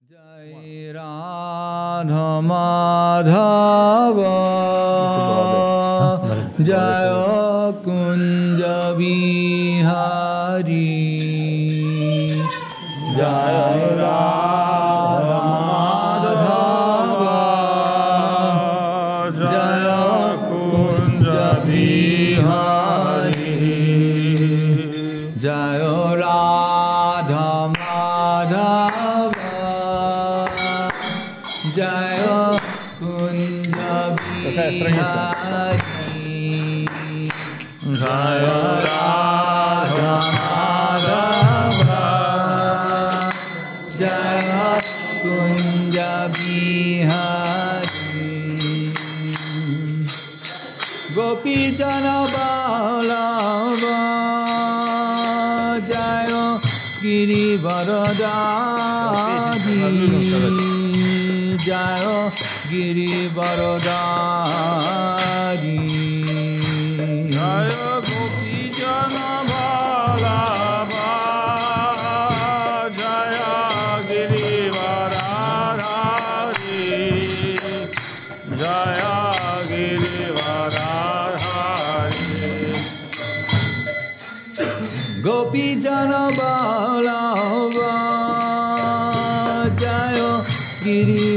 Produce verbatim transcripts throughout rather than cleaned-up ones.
Jai Radha Madhava Jaya Kunja Bihari Jai Radha Madhava Jaya Kunja Bihari Jaya Radha Madhava Jaya Kunja Bihari Jaya Radha Madhava Jaya Kunja Bihari Gopi Jana Vallabha Jaya Giri Varadari Jaya Giri Varadari Jaya Gopi Jana Vallabha Jaya Giri Varadari Jaya Giri Varadari Gopi Jana Vallabha Jaya Giri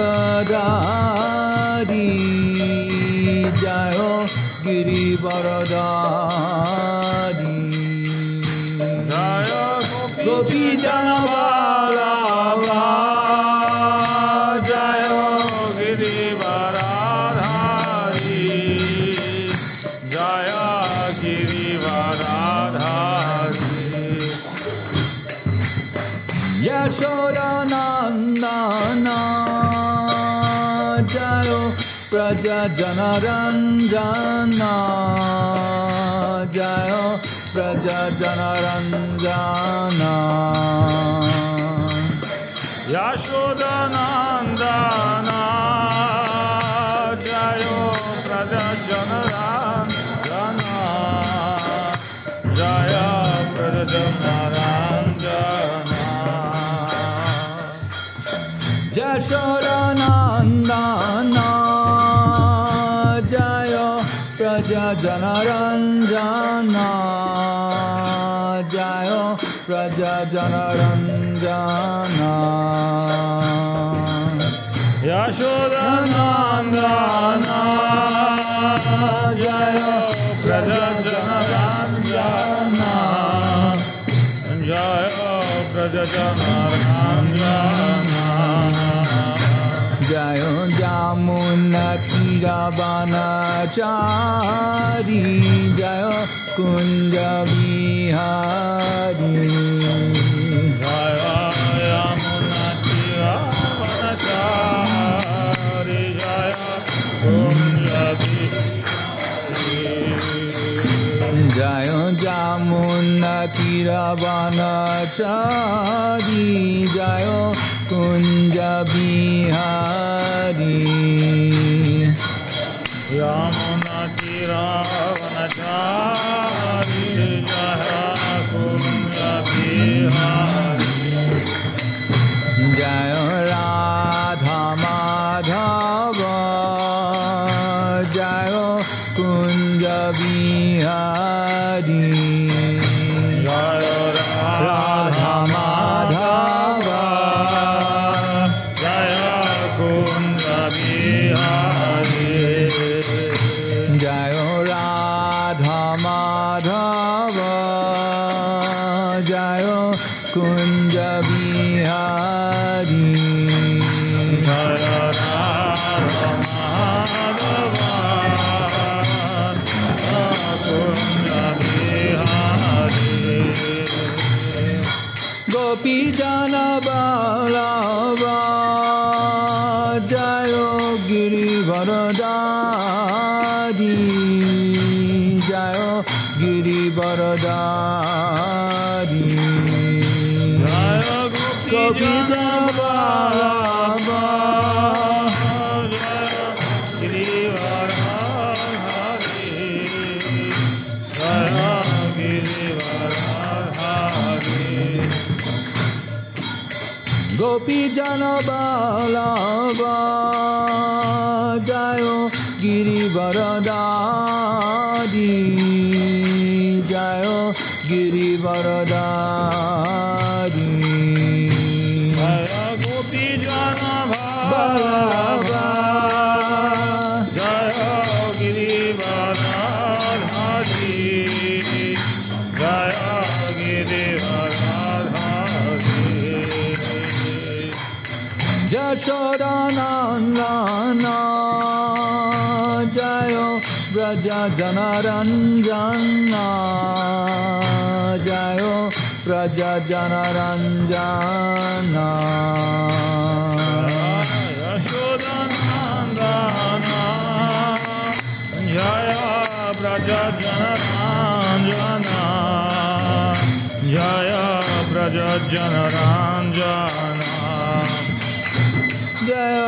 Varadari Jaya Giri Varadari Jaya Gopi Jana Vallabha Jaya Giri Varadari Jaya Giri Varadari Yashoda Nandana Jaya Praja Janaranjana Jaya Praja Janaranjana Yashoda Nandana Jayo Praja Janaranjana Jaya Praja Janaranjana Yashoda Nandana Jaya Praja Janaranjana Jaya Praja Janaranjana Yashoda Nandana Jaya Praja Janaranjana Jaya Praja Janaranjana Jaya Jamuna Tiravanachari Jaya Kunja Bihari Jaya Yamuna Tiravanachari Jaya Kunja Bihari Jaya Jamuna Tiravanachari Jaya Kunja Bihari Yamuna Tiravanachari Jaya Kunja Bihari Jaya Radha Madhava Jaya Kunja Bihari Jaya Radha Madhava Jaya Kunja Bihari Jaya Radha Madhava Jaya Kunja Bihari Jaya Radha Madhava Kunja Bihari Gopi Jana Vallabha Jaya Giri Varadari Jaya Giri Varadari Jaya Gopi Jana Vallabha Jaya Giri Varadari Jaya Giri Varadari Gopi Jana Balava Jayo Giri Varadari Jayo Giri Varadari Jaya Gopi Jana Balava Jaya Giri Varadari Jaya Giri Varadari Jashodanandana Jayo Braja Janaranjana Jayo Braja Janaranjana Yashodanandana Jaya Braja Janaranjana Jaya Braja Janaranjana Jayo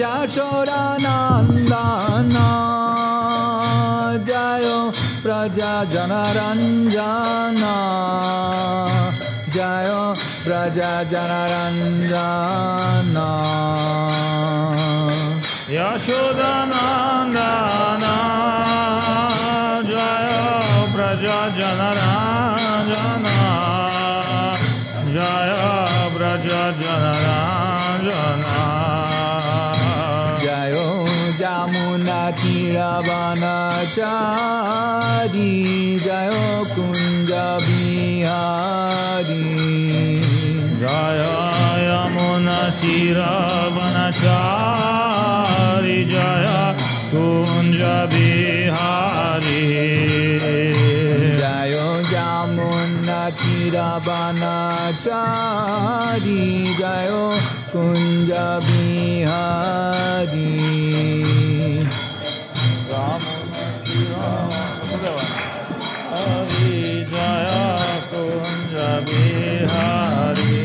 Jashodanandana Jayo Braja Janaranjana Jayo Braja Janaranjana Yashodanandana Jaya Braja Janaranjana Jaya Braja Janaranjana Jayo Jamuna Tiravanachari Jayo Kunja Bihari Jaya Yamuna Tiravanachari Jaya Kunja Bihari Jayo Jamuna Tiravanachari Jayo Kunja Bihari Hari Jaya Kunja Bihari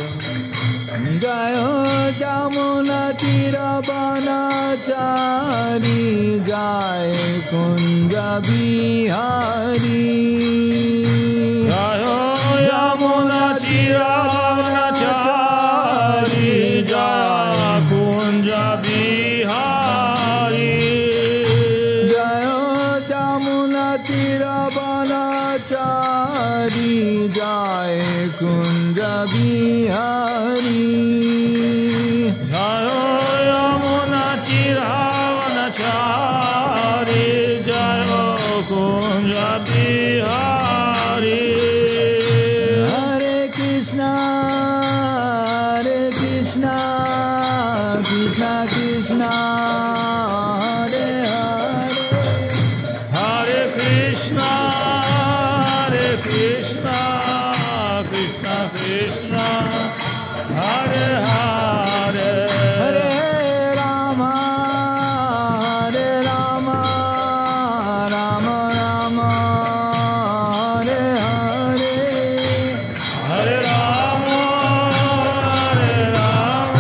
Jayo Jamuna Tiravanachari Jai Kunja Bihari Jaya Yamuna Tiravanachari Jaya Kunja Bihari Jayo Jamuna Tiravanachari Jai Kunja Bihari Jaya Yamuna Tiravanachari Jaya Kunja Bihari Hare Krishna Hare Krishna Krishna Krishna Hare Hare Hare Krishna Hare Krishna Krishna Krishna Hare Hare Hare Rama Hare Rama Rama Rama Hare Hare Hare Rama Hare Rama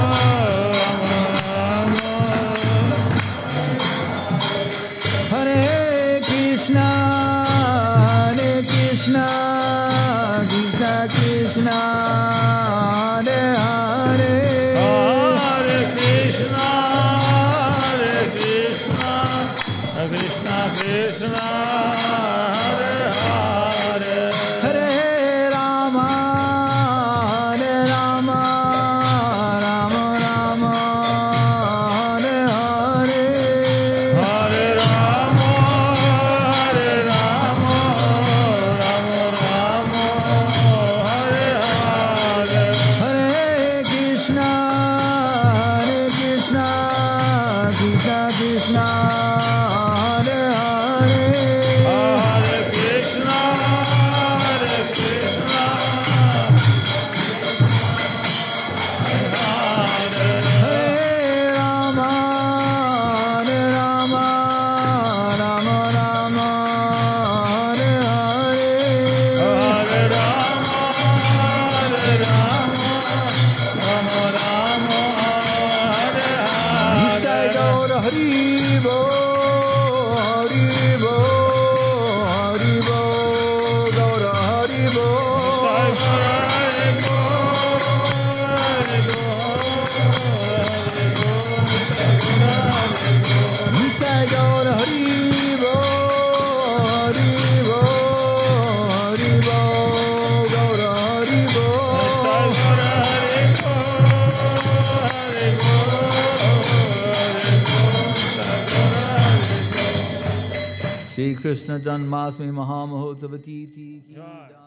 Hare Krishna Hare Krishna Krishna Krishna Hare Hare Shri Krishna Janmashtami Mahamahotsav Titi. Jai.